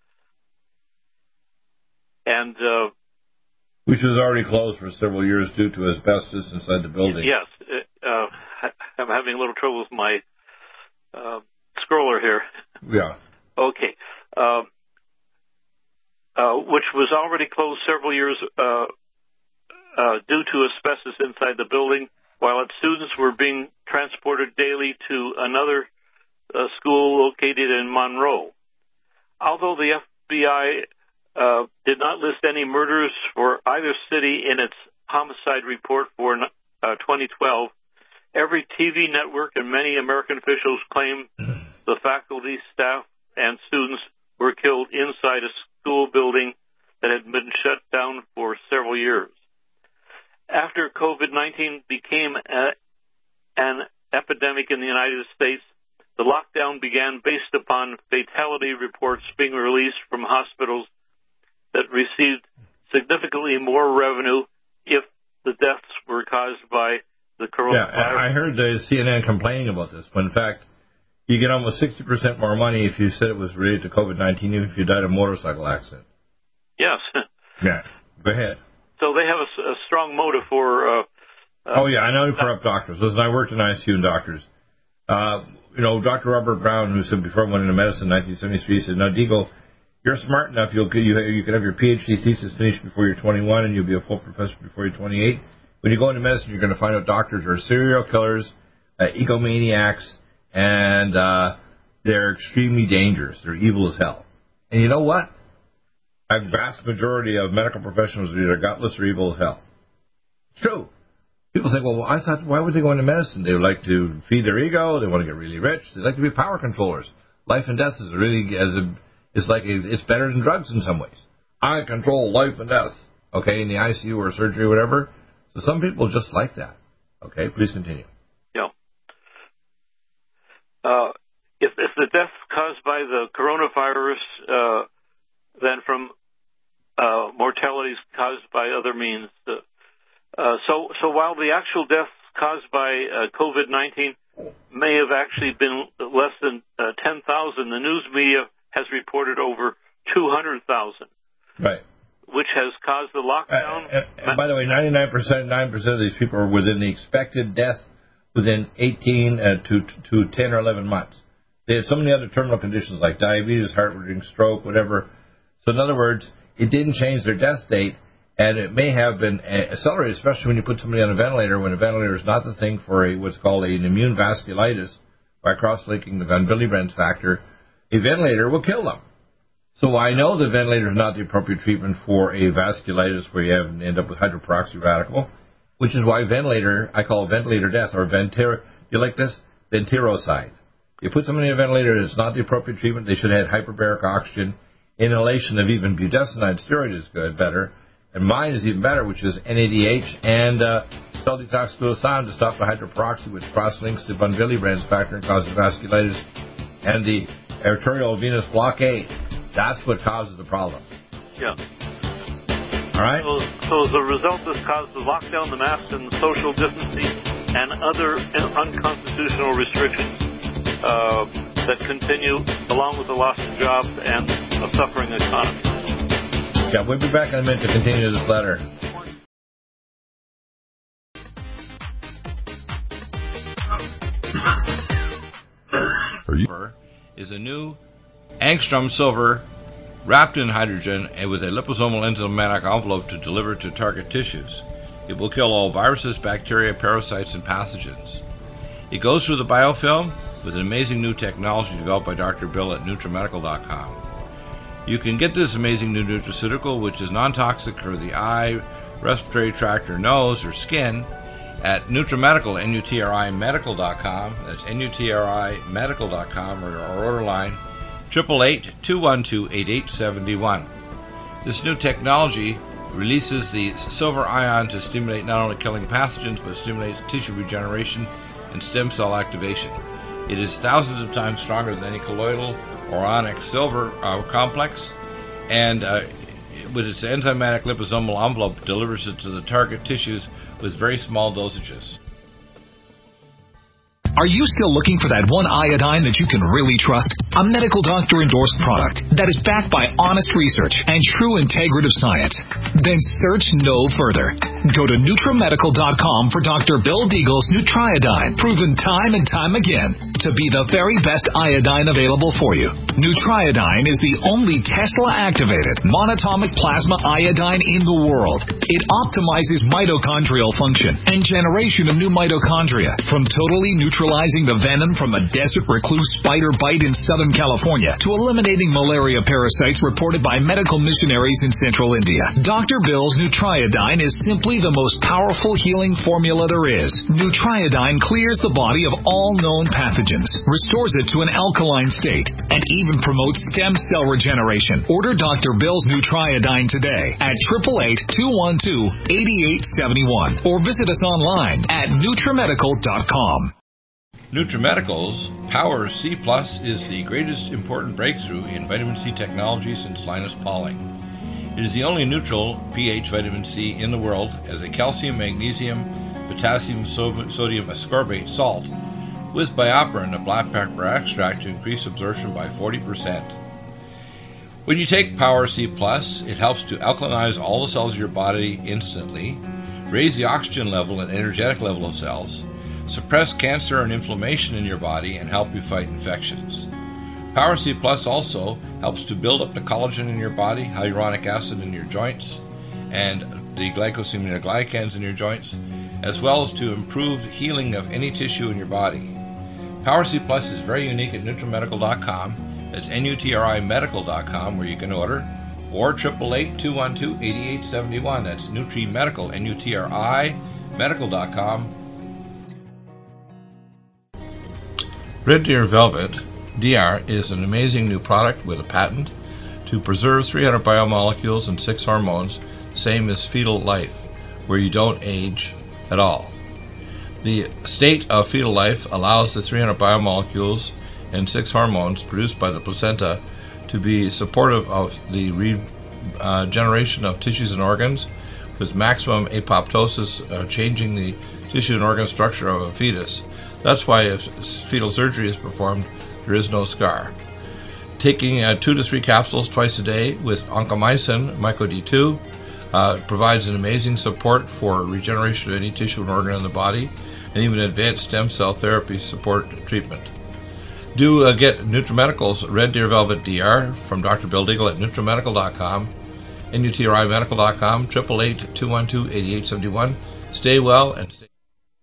And uh, which was already closed for several years due to asbestos inside the building. Yes. Uh, I'm having a little trouble with my uh, scroller here. Yeah. Okay. Uh, Uh, which was already closed several years uh, uh, due to asbestos inside the building, while its students were being transported daily to another uh, school located in Monroe. Although the F B I uh, did not list any murders for either city in its homicide report for uh, twenty twelve, every T V network and many American officials claim the faculty, staff, and students were killed inside a school building that had been shut down for several years. After COVID nineteen became a, an epidemic in the United States, the lockdown began based upon fatality reports being released from hospitals that received significantly more revenue if the deaths were caused by the coronavirus. Yeah, I heard the C N N complaining about this, when in fact you get almost sixty percent more money if you said it was related to COVID nineteen, even if you died of a motorcycle accident. Yes. Yeah. Go ahead. So they have a, a strong motive for... Uh, uh, oh, yeah, I know corrupt doctors. Listen, I worked in I C U and doctors. Uh, you know, Doctor Robert Brown, who said before I went into medicine in nineteen seventy-three, said, now, Deagle, You're smart enough, you'll you you can have your PhD thesis finished before you're twenty-one, and you'll be a full professor before you're twenty-eight. When you go into medicine, you're going to find out doctors are serial killers, uh, egomaniacs, and uh, they're extremely dangerous. They're evil as hell. And you know what? A vast majority of medical professionals are either gutless or evil as hell. It's true. People think, well, I thought, why would they go into medicine? They would like to feed their ego. They want to get really rich. They like to be power controllers. Life and death is really, as a, it's like a, it's better than drugs in some ways. I control life and death. Okay, in the I C U or surgery or whatever. So some people just like that. Okay, please continue. Yeah. Uh, if if the death caused by the coronavirus, uh, then from uh, mortalities caused by other means. Uh, Uh, so, so while the actual deaths caused by uh, COVID nineteen may have actually been less than uh, ten thousand, the news media has reported over two hundred thousand. Right. Which has caused the lockdown. Uh, and, and by the way, ninety-nine percent, nine percent of these people are within the expected death within eighteen uh, to, to ten or eleven months. They have so many other terminal conditions like diabetes, heart rate, stroke, whatever. So in other words, it didn't change their death date. And it may have been accelerated, especially when you put somebody on a ventilator, when a ventilator is not the thing for a what's called an immune vasculitis by cross-linking the von Willebrand factor. A ventilator will kill them. So I know the ventilator is not the appropriate treatment for a vasculitis where you have end up with hydroperoxy radical, which is why ventilator, I call it ventilator death, or ventiro, you like this? Ventirocide. You put somebody in a ventilator, it's not the appropriate treatment. They should have had hyperbaric oxygen. Inhalation of even budesonide steroid is good, better. And mine is even better, which is N A D H and uh, cell-detox-glutathione to stop the hydroperoxy, which cross-links to von Willebrand's factor and causes vasculitis, and the arterial venous blockade. That's what causes the problem. Yeah. All right? So, so as a result, this caused the lockdown, the masks, and the social distancing, and other unconstitutional restrictions uh, that continue, along with the loss of jobs and a suffering economy. Yeah, we'll be back in a minute to continue this letter. Is a new angstrom silver wrapped in hydrogen and with a liposomal enzymatic envelope to deliver to target tissues. It will kill all viruses, bacteria, parasites, and pathogens. It goes through the biofilm with an amazing new technology developed by Doctor Bill at NutriMedical dot com. You can get this amazing new nutraceutical, which is non-toxic for the eye, respiratory tract, or nose, or skin, at NutriMedical, N U T R I Medical dot com. That's N U T R I Medical dot com, or our order line, eight eight eight, two one two, eight eight seven one. This new technology releases the silver ion to stimulate not only killing pathogens, but stimulates tissue regeneration and stem cell activation. It is thousands of times stronger than any colloidal or onyx silver uh, complex, and uh, with its enzymatic liposomal envelope delivers it to the target tissues with very small dosages. Are you still looking for that one iodine that you can really trust? A medical doctor endorsed product that is backed by honest research and true integrative science? Then search no further. Go to NutriMedical dot com for Doctor Bill Deagle's Nutriodine, proven time and time again to be the very best iodine available for you. Nutriodine is the only Tesla-activated monatomic plasma iodine in the world. It optimizes mitochondrial function and generation of new mitochondria from totally neutralizing the venom from a desert recluse spider bite in Southern California to eliminating malaria parasites reported by medical missionaries in Central India. Doctor Bill's Nutriodine is simply the most powerful healing formula there is. Nutriodine clears the body of all known pathogens, restores it to an alkaline state, and even promotes stem cell regeneration. Order Doctor Bill's Nutriodine today at eight eight eight, two one two, eight eight seven one or visit us online at NutriMedical dot com. NutriMedical's Power C Plus is the greatest important breakthrough in vitamin C technology since Linus Pauling. It is the only neutral pH vitamin C in the world as a calcium, magnesium, potassium, sodium ascorbate salt with BioPerine, a black pepper extract, to increase absorption by forty percent. When you take Power C Plus, it helps to alkalinize all the cells of your body instantly, raise the oxygen level and energetic level of cells, suppress cancer and inflammation in your body, and help you fight infections. Power C Plus also helps to build up the collagen in your body, hyaluronic acid in your joints, and the glycosaminoglycans in your joints, as well as to improve healing of any tissue in your body. Power C Plus is very unique at NutriMedical dot com. It's N U T R I medical dot com where you can order, or eight eight eight, two one two, eight eight seven one. That's NutriMedical, N U T R I medical dot com. Red Deer Velvet D R is an amazing new product with a patent to preserve three hundred biomolecules and six hormones, same as fetal life, where you don't age at all. The state of fetal life allows the three hundred biomolecules and six hormones produced by the placenta to be supportive of the regeneration uh, of tissues and organs, with maximum apoptosis, uh, changing the tissue and organ structure of a fetus. That's why if fetal surgery is performed, there is no scar. Taking uh, two to three capsules twice a day with oncomycin, Myco D two, uh, provides an amazing support for regeneration of any tissue and organ in the body, and even advanced stem cell therapy support treatment. Do uh, get NutriMedical's Red Deer Velvet D R from Doctor Bill Deagle at NutriMedical dot com, N U T R I medical dot com, eight eight eight, two one two, eight eight seven one. Stay well and stay...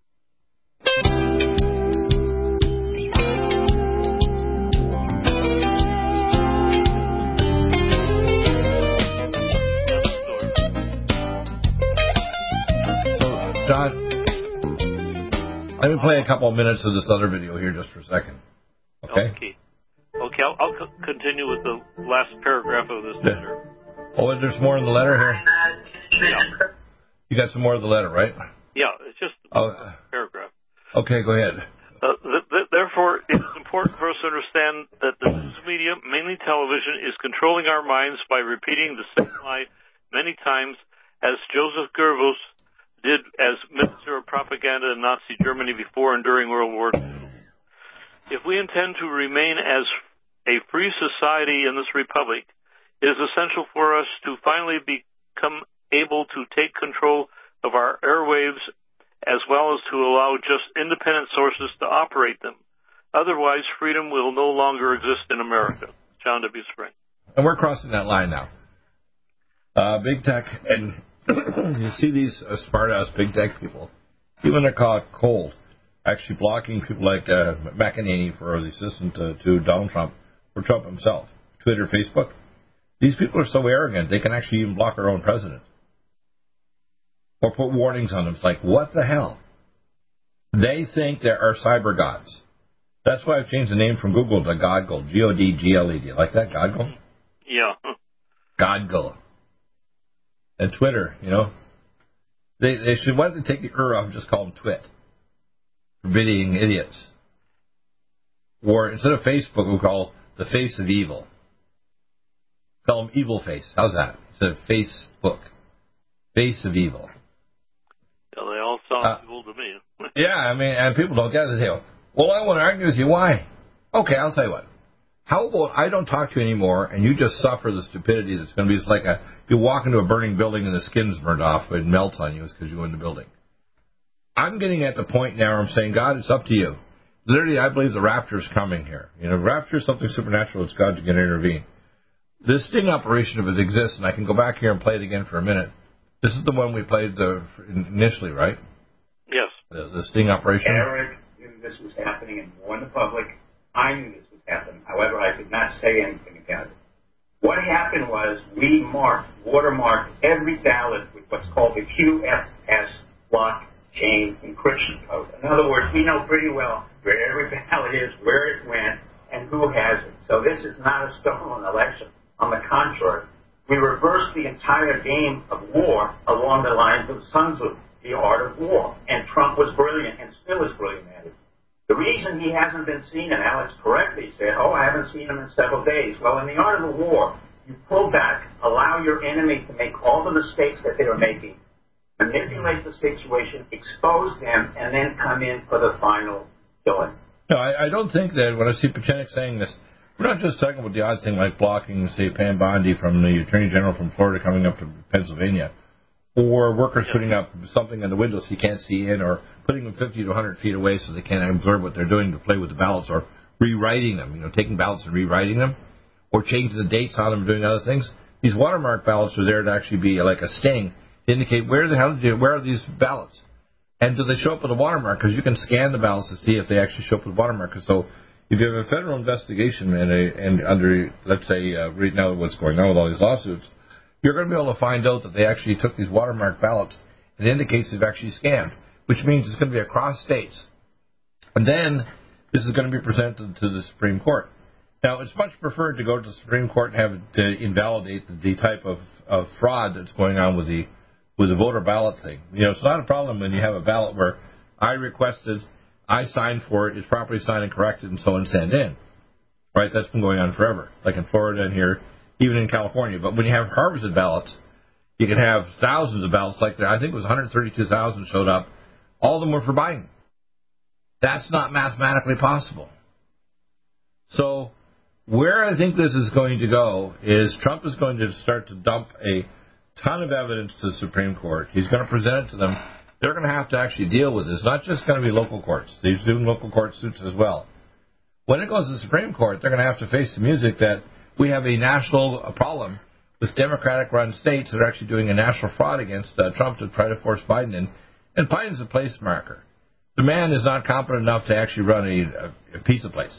John, let me play a couple of minutes of this other video here just for a second. Okay? Okay. Okay, I'll, I'll c- continue with the last paragraph of this letter. Oh, there's more in the letter here? Yeah. You got some more of the letter, right? Yeah, it's just oh. a paragraph. Okay, go ahead. Uh, th- th- therefore, it is important for us to understand that the news media, mainly television, is controlling our minds by repeating the same lie many times, as Joseph Goebbels did as Minister of Propaganda in Nazi Germany before and during World War Two. If we intend to remain as a free society in this republic, it is essential for us to finally become able to take control of our airwaves as well as to allow just independent sources to operate them. Otherwise, freedom will no longer exist in America. John W. Spring. And we're crossing that line now. Uh, big tech, and you see these uh, smart-ass big tech people, even they're caught cold, actually blocking people like uh, McEnany for the assistant uh, to Donald Trump, for Trump himself, Twitter, Facebook. These people are so arrogant, they can actually even block our own president. Or put warnings on them. It's like, what the hell? They think there are cyber gods. That's why I've changed the name from Google to Godgle, G O D G L E. Do you like that, Godgle? Yeah. Godgle. And Twitter, you know. They they should, why don't they take the er off and just call them Twit? Forbidding idiots. Or instead of Facebook, we'll call the face of evil. Call them Evil Face. How's that? Instead of Facebook. Face of evil. Yeah, they all sound uh, evil to me. Yeah, I mean, and people don't get it. They go, well, I want to argue with you. Why? Okay, I'll tell you what. How about I don't talk to you anymore, and you just suffer the stupidity that's going to be just like a, you walk into a burning building and the skin's burned off, but it melts on you because you go in the building. I'm getting at the point now where I'm saying, God, it's up to you. Literally, I believe the rapture is coming here. You know, rapture is something supernatural. It's God's going to intervene. This sting operation, if it exists, and I can go back here and play it again for a minute. This is the one we played the, initially, right? Yes. The, the sting operation. Eric knew this was happening and warned the public. I knew this was happening. However, I could not say anything about it. What happened was we marked, watermarked every ballot with what's called the Q F S blockchain encryption code. In other words, we know pretty well where every ballot is, where it went, and who has it. So this is not a stolen election. On the contrary, we reversed the entire game of war along the lines of Sun Tzu, the art of war. And Trump was brilliant and still is brilliant at it. The reason he hasn't been seen, and Alex correctly said, oh, I haven't seen him in several days. Well, in the art of the war, you pull back, allow your enemy to make all the mistakes that they are making, manipulate the situation, expose them, and then come in for the final killing. No, I, I don't think that when I see Pachenik saying this, we're not just talking about the odd thing like blocking, say, Pam Bondi from the Attorney General from Florida coming up to Pennsylvania, or workers putting up something in the window so you can't see in, or putting them fifty to one hundred feet away so they can't observe what they're doing to play with the ballots, or rewriting them, you know, taking ballots and rewriting them, or changing the dates on them, doing other things. These watermark ballots are there to actually be like a sting to indicate where the hell did, where are these ballots, and do they show up with a watermark? Because you can scan the ballots to see if they actually show up with watermarkers. So if you have a federal investigation and, a, and under, let's say, uh, right now what's going on with all these lawsuits, you're going to be able to find out that they actually took these watermark ballots. It indicates they've actually scanned, which means it's going to be across states. And then this is going to be presented to the Supreme Court. Now, it's much preferred to go to the Supreme Court and have it to invalidate the type of, of fraud that's going on with the with the voter ballot thing. You know, it's not a problem when you have a ballot where I requested, I signed for it, it's properly signed and corrected, and so on, send in. Right? That's been going on forever, like in Florida and here, even in California. But when you have harvested ballots, you can have thousands of ballots like that. I think it was one hundred thirty-two thousand showed up. All of them were for Biden. That's not mathematically possible. So where I think this is going to go is Trump is going to start to dump a ton of evidence to the Supreme Court. He's going to present it to them. They're going to have to actually deal with this. It's not just going to be local courts. They're doing local court suits as well. When it goes to the Supreme Court, they're going to have to face the music that we have a national problem with Democratic-run states that are actually doing a national fraud against uh, Trump to try to force Biden in. And Biden's a place marker. The man is not competent enough to actually run a, a pizza place.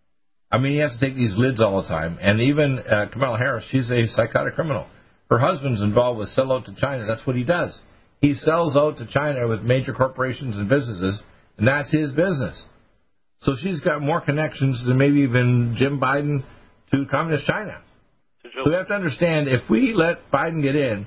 I mean, he has to take these lids all the time. And even uh, Kamala Harris, she's a psychotic criminal. Her husband's involved with sell out to China. That's what he does. He sells out to China with major corporations and businesses, and that's his business. So she's got more connections than maybe even Jim Biden to communist China. So we have to understand, if we let Biden get in,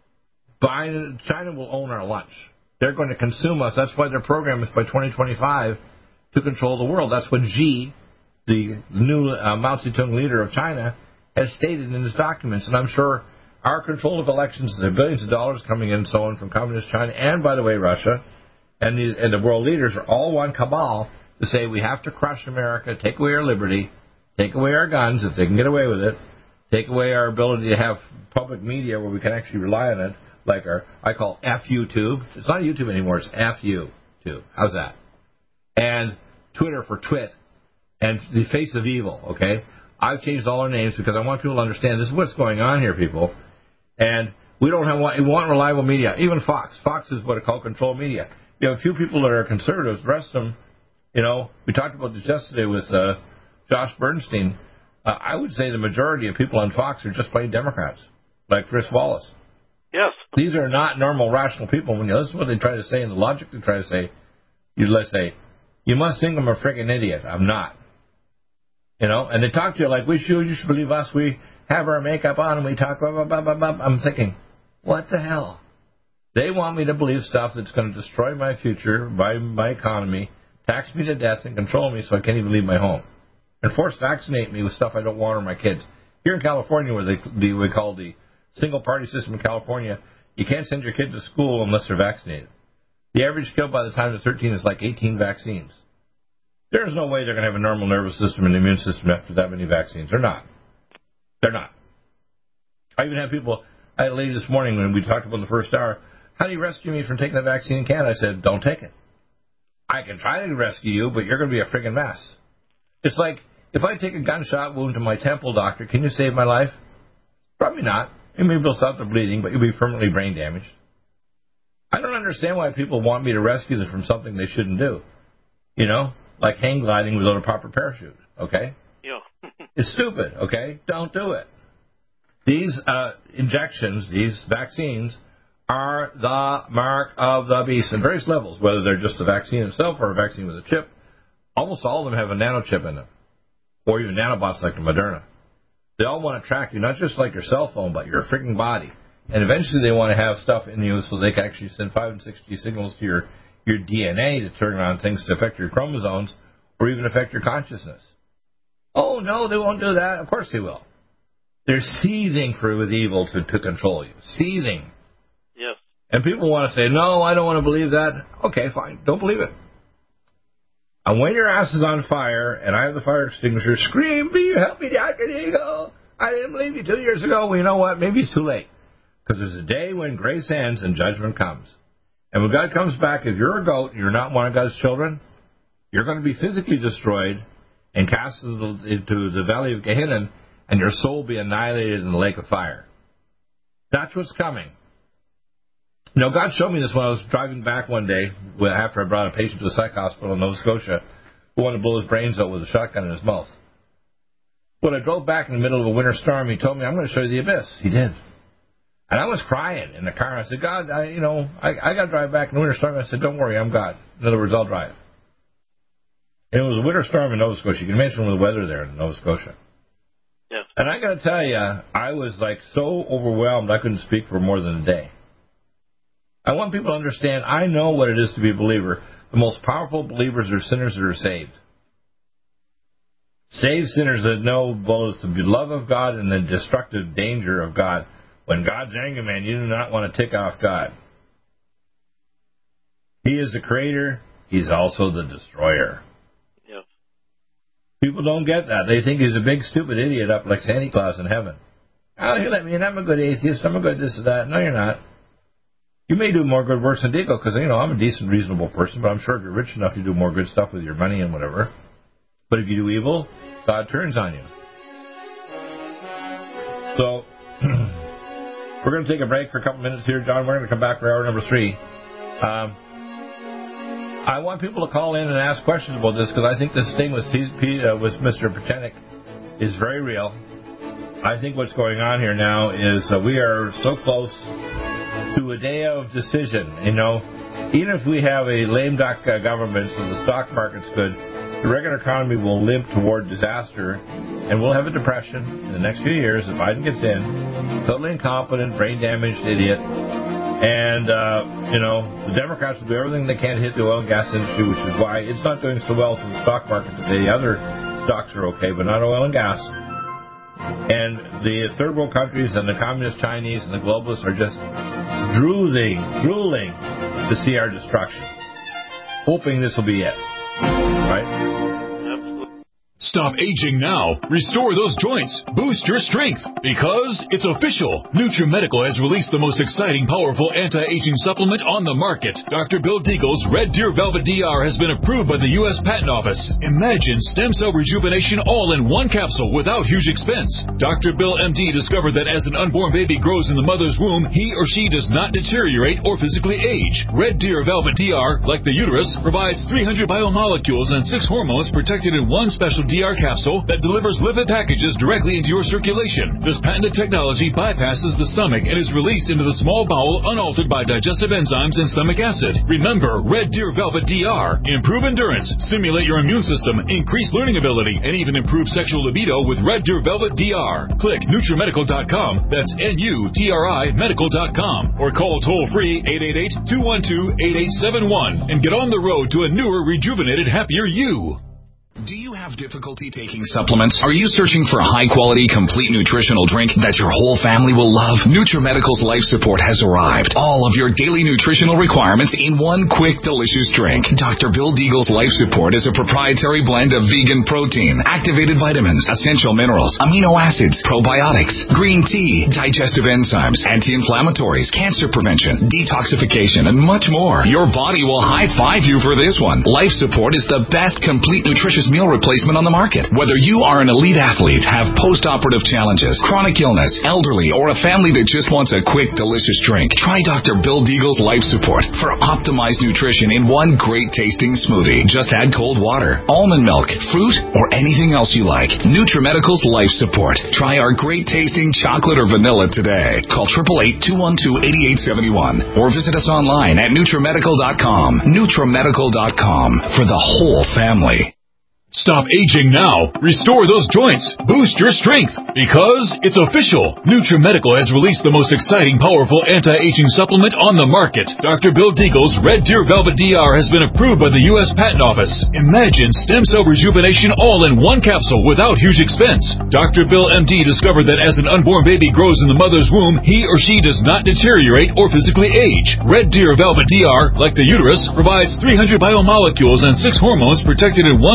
Biden, China will own our lunch. They're going to consume us. That's why their program is by twenty twenty-five to control the world. That's what Xi, the new uh, Mao Zedong leader of China, has stated in his documents. And I'm sure our control of elections, there are billions of dollars coming in and so on from communist China, and, by the way, Russia, and the, and the world leaders are all one cabal to say we have to crush America, take away our liberty, take away our guns if they can get away with it, take away our ability to have public media where we can actually rely on it, like our, I call F YouTube. It's not YouTube anymore, it's F U tube. How's that? And Twitter for Twit, and the face of evil, okay? I've changed all our names because I want people to understand this is what's going on here, people. And we don't have we want reliable media. Even Fox. Fox is what I call control media. You have a few people that are conservatives. The rest of them, you know, we talked about this yesterday with uh, Josh Bernstein. Uh, I would say the majority of people on Fox are just plain Democrats, like Chris Wallace. Yes. These are not normal, rational people. When you listen to what they try to say and the logic they try to say, you let's say, you must think I'm a friggin' idiot. I'm not. You know, and they talk to you like, we should, you should believe us. We have our makeup on and we talk, blah, blah, blah, blah, blah. I'm thinking, what the hell? They want me to believe stuff that's going to destroy my future, my, my economy, tax me to death, and control me so I can't even leave my home. And force vaccinate me with stuff I don't want or my kids. Here in California, where they, they we call the single-party system in California, you can't send your kid to school unless they're vaccinated. The average kill by the time they're thirteen is like eighteen vaccines. There's no way they're going to have a normal nervous system and immune system after that many vaccines. They're not. They're not. I even had people, I had a lady this morning when we talked about in the first hour, how do you rescue me from taking the vaccine in Canada? I said, don't take it. I can try to rescue you, but you're going to be a friggin' mess. It's like, if I take a gunshot wound to my temple, doctor, can you save my life? Probably not. Maybe you'll stop the bleeding, but you'll be permanently brain damaged. I don't understand why people want me to rescue them from something they shouldn't do. You know, like hang gliding without a proper parachute, okay? Yeah. It's stupid, okay? Don't do it. These uh, injections, these vaccines, are the mark of the beast at various levels, whether they're just a vaccine itself or a vaccine with a chip. Almost all of them have a nanochip in them, or even nanobots like the Moderna. They all want to track you, not just like your cell phone, but your freaking body. And eventually they want to have stuff in you so they can actually send five and six G signals to your, your D N A to turn on things to affect your chromosomes or even affect your consciousness. Oh, no, they won't do that. Of course they will. They're seething for with evil to, to control you. Seething. Yes. And people want to say, no, I don't want to believe that. Okay, fine. Don't believe it. And when your ass is on fire and I have the fire extinguisher, scream, will you help me, Doctor Deagle? I didn't believe you two years ago. Well, you know what? Maybe it's too late. Because there's a day when grace ends and judgment comes. And when God comes back, if you're a goat and you're not one of God's children, you're going to be physically destroyed and cast into the valley of Gehenna, and your soul will be annihilated in the lake of fire. That's what's coming. Now, God showed me this when I was driving back one day after I brought a patient to a psych hospital in Nova Scotia who wanted to blow his brains out with a shotgun in his mouth. When I drove back in the middle of a winter storm, he told me, I'm going to show you the abyss. He did. And I was crying in the car. I said, God, I, you know, I, I got to drive back in the winter storm. I said, don't worry, I'm God. In other words, I'll drive. And it was a winter storm in Nova Scotia. You can imagine the weather there in Nova Scotia. Yes. And I got to tell you, I was like so overwhelmed I couldn't speak for more than a day. I want people to understand, I know what it is to be a believer. The most powerful believers are sinners that are saved. Saved sinners that know both the love of God and the destructive danger of God. When God's angry, man, you do not want to tick off God. He is the creator. He's also the destroyer. Yep. People don't get that. They think he's a big, stupid idiot up like Santa Claus in heaven. Oh, you let me in. I'm a good atheist. I'm a good this and that. No, you're not. You may do more good works than Deagle, because, you know, I'm a decent, reasonable person, but I'm sure if you're rich enough, you do more good stuff with your money and whatever. But if you do evil, God turns on you. So, we're going to take a break for a couple minutes here, John. We're going to come back for hour number three. Um, I want people to call in and ask questions about this, because I think this thing with, uh, with Mister Pachenik is very real. I think what's going on here now is uh, we are so close to a day of decision. You know, even if we have a lame duck uh, government, so the stock market's good, the regular economy will limp toward disaster, and we'll have a depression in the next few years if Biden gets in. Totally incompetent, brain-damaged idiot. And, uh, you know, the Democrats will do everything they can to hit the oil and gas industry, which is why it's not doing so well in the stock market today. Other stocks are okay, but not oil and gas. And the third world countries and the communist Chinese and the globalists are just drooling, drooling to see our destruction, hoping this will be it. Right? Stop aging now. Restore those joints. Boost your strength. Because it's official. NutriMedical has released the most exciting, powerful anti-aging supplement on the market. Doctor Bill Deagle's Red Deer Velvet D R has been approved by the U S Patent Office. Imagine stem cell rejuvenation all in one capsule without huge expense. Doctor Bill M D discovered that as an unborn baby grows in the mother's womb, he or she does not deteriorate or physically age. Red Deer Velvet D R, like the uterus, provides three hundred biomolecules and six hormones protected in one special D R capsule that delivers lipid packages directly into your circulation. This patented technology bypasses the stomach and is released into the small bowel unaltered by digestive enzymes and stomach acid. Remember, Red Deer Velvet D R. Improve endurance, stimulate your immune system, increase learning ability, and even improve sexual libido with Red Deer Velvet D R. Click NutriMedical dot com. That's N U T R I medical dot com. Or call toll-free eight eight eight, two one two, eight eight seven one and get on the road to a newer, rejuvenated, happier you. Do you have difficulty taking supplements? Are you searching for a high-quality, complete nutritional drink that your whole family will love? NutriMedical's Life Support has arrived. All of your daily nutritional requirements in one quick, delicious drink. Doctor Bill Deagle's Life Support is a proprietary blend of vegan protein, activated vitamins, essential minerals, amino acids, probiotics, green tea, digestive enzymes, anti-inflammatories, cancer prevention, detoxification, and much more. Your body will high-five you for this one. Life Support is the best complete nutritious meal replacement on the market. Whether you are an elite athlete, have post-operative challenges, chronic illness, elderly, or a family that just wants a quick, delicious drink, try Doctor Bill Deagle's Life Support for optimized nutrition in one great tasting smoothie. Just add cold water, almond milk, fruit, or anything else you like. NutriMedical's Life Support. Try our great tasting chocolate or vanilla today. Call eight eight eight, two one two, eight eight seven one or visit us online at NutriMedical dot com. NutriMedical dot com for the whole family. Stop aging now. Restore those joints. Boost your strength. Because it's official. NutriMedical has released the most exciting, powerful anti-aging supplement on the market. Doctor Bill Deagle's Red Deer Velvet D R has been approved by the U S Patent Office. Imagine stem cell rejuvenation all in one capsule without huge expense. Doctor Bill M D discovered that as an unborn baby grows in the mother's womb, he or she does not deteriorate or physically age. Red Deer Velvet D R, like the uterus, provides three hundred biomolecules and six hormones protected in one special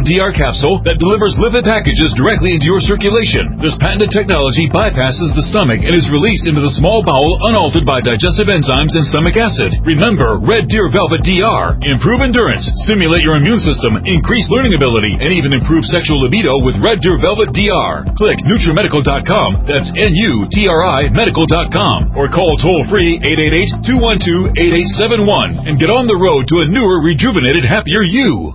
D R capsule that delivers lipid packages directly into your circulation. This patented technology bypasses the stomach and is released into the small bowel unaltered by digestive enzymes and stomach acid. Remember Red Deer Velvet D R. Improve endurance, stimulate your immune system, increase learning ability, and even improve sexual libido with Red Deer Velvet D R. Click NutriMedical dot com. That's N U T R I Medical dot com. Or call toll-free eight eight eight, two one two, eight eight seven one and get on the road to a newer, rejuvenated, happier you.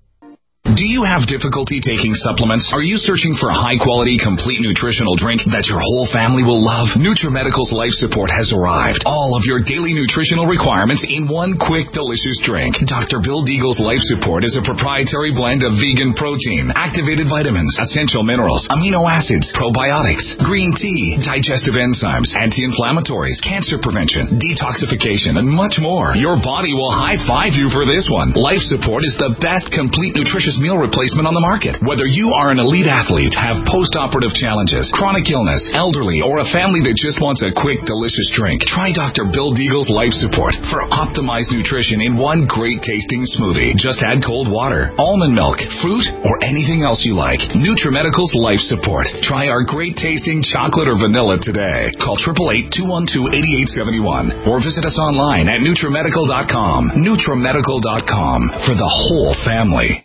Do you have difficulty taking supplements? Are you searching for a high-quality, complete nutritional drink that your whole family will love? NutriMedical's Life Support has arrived. All of your daily nutritional requirements in one quick, delicious drink. Doctor Bill Deagle's Life Support is a proprietary blend of vegan protein, activated vitamins, essential minerals, amino acids, probiotics, green tea, digestive enzymes, anti-inflammatories, cancer prevention, detoxification, and much more. Your body will high-five you for this one. Life Support is the best complete nutritious meal replacement on the market. Whether you are an elite athlete, have post-operative challenges, chronic illness, elderly, or a family that just wants a quick, delicious drink, try Doctor Bill Deagle's Life Support for optimized nutrition in one great tasting smoothie. Just add cold water, almond milk, fruit, or anything else you like. NutriMedical's Life Support. Try our great tasting chocolate or vanilla today. Call eight eight eight, two one two, eight eight seven one or visit us online at NutriMedical dot com. NutriMedical dot com for the whole family.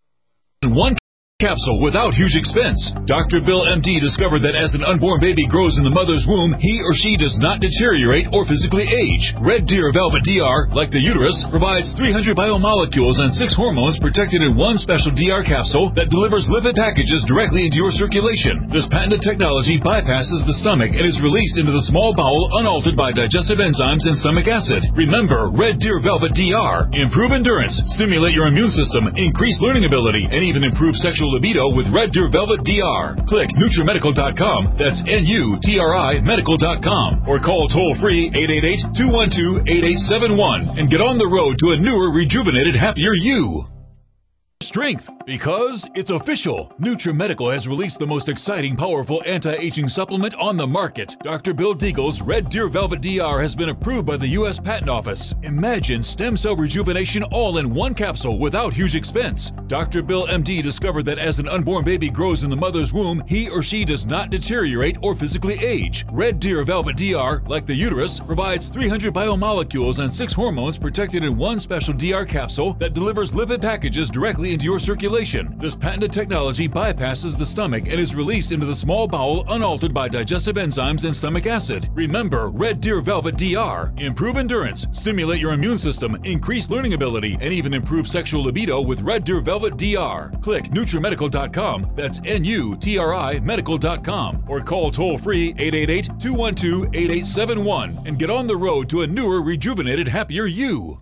One capsule without huge expense. Doctor Bill M D discovered that as an unborn baby grows in the mother's womb, he or she does not deteriorate or physically age. Red Deer Velvet D R, like the uterus, provides three hundred biomolecules and six hormones protected in one special D R capsule that delivers lipid packages directly into your circulation. This patented technology bypasses the stomach and is released into the small bowel unaltered by digestive enzymes and stomach acid. Remember Red Deer Velvet D R. Improve endurance, stimulate your immune system, increase learning ability, and even improve sexual libido with Red Deer Velvet D R. Click NutriMedical dot com. That's N U T R I Medical dot com. Or call toll-free eight eight eight, two one two, eight eight seven one and get on the road to a newer, rejuvenated, happier you. Strength, because it's official. NutriMedical has released the most exciting, powerful anti-aging supplement on the market. Doctor Bill Deagle's Red Deer Velvet D R has been approved by the U S Patent Office. Imagine stem cell rejuvenation all in one capsule without huge expense. Doctor Bill M D discovered that as an unborn baby grows in the mother's womb, he or she does not deteriorate or physically age. Red Deer Velvet D R, like the uterus, provides three hundred biomolecules and six hormones protected in one special D R capsule that delivers lipid packages directly into your circulation. This patented technology bypasses the stomach and is released into the small bowel unaltered by digestive enzymes and stomach acid. Remember Red Deer Velvet D R. Improve endurance, stimulate your immune system, increase learning ability, and even improve sexual libido with Red Deer Velvet D R. Click NutriMedical dot com. That's N U T R I Medical dot com. Or call toll-free eight eight eight, two one two, eight eight seven one and get on the road to a newer, rejuvenated, happier you.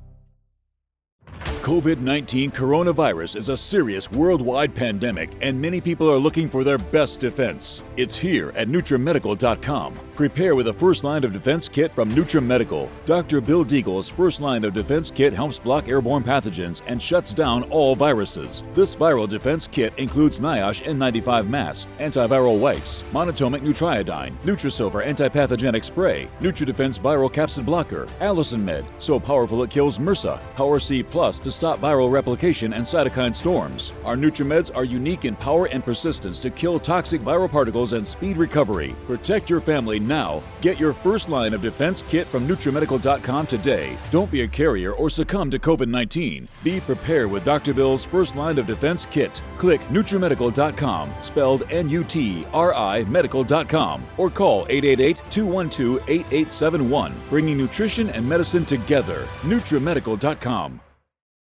COVID nineteen coronavirus is a serious worldwide pandemic, and many people are looking for their best defense. It's here at NutriMedical dot com. Prepare with a first line of defense kit from NutriMedical. Doctor Bill Deagle's first line of defense kit helps block airborne pathogens and shuts down all viruses. This viral defense kit includes NIOSH N ninety-five mask, antiviral wipes, monotomic Nutriodine, Nutrisilver antipathogenic spray, NutriDefense viral capsid blocker, Allison Med, so powerful it kills MRSA, Power C Plus to stop viral replication and cytokine storms. Our NutriMeds are unique in power and persistence to kill toxic viral particles and speed recovery. Protect your family now. Get your first line of defense kit from NutriMedical dot com today. Don't be a carrier or succumb to COVID nineteen. Be prepared with Doctor Bill's first line of defense kit. Click NutriMedical dot com, spelled N U T R I Medical dot com, or call eight eight eight, two one two, eight eight seven one, bringing nutrition and medicine together. NutriMedical dot com.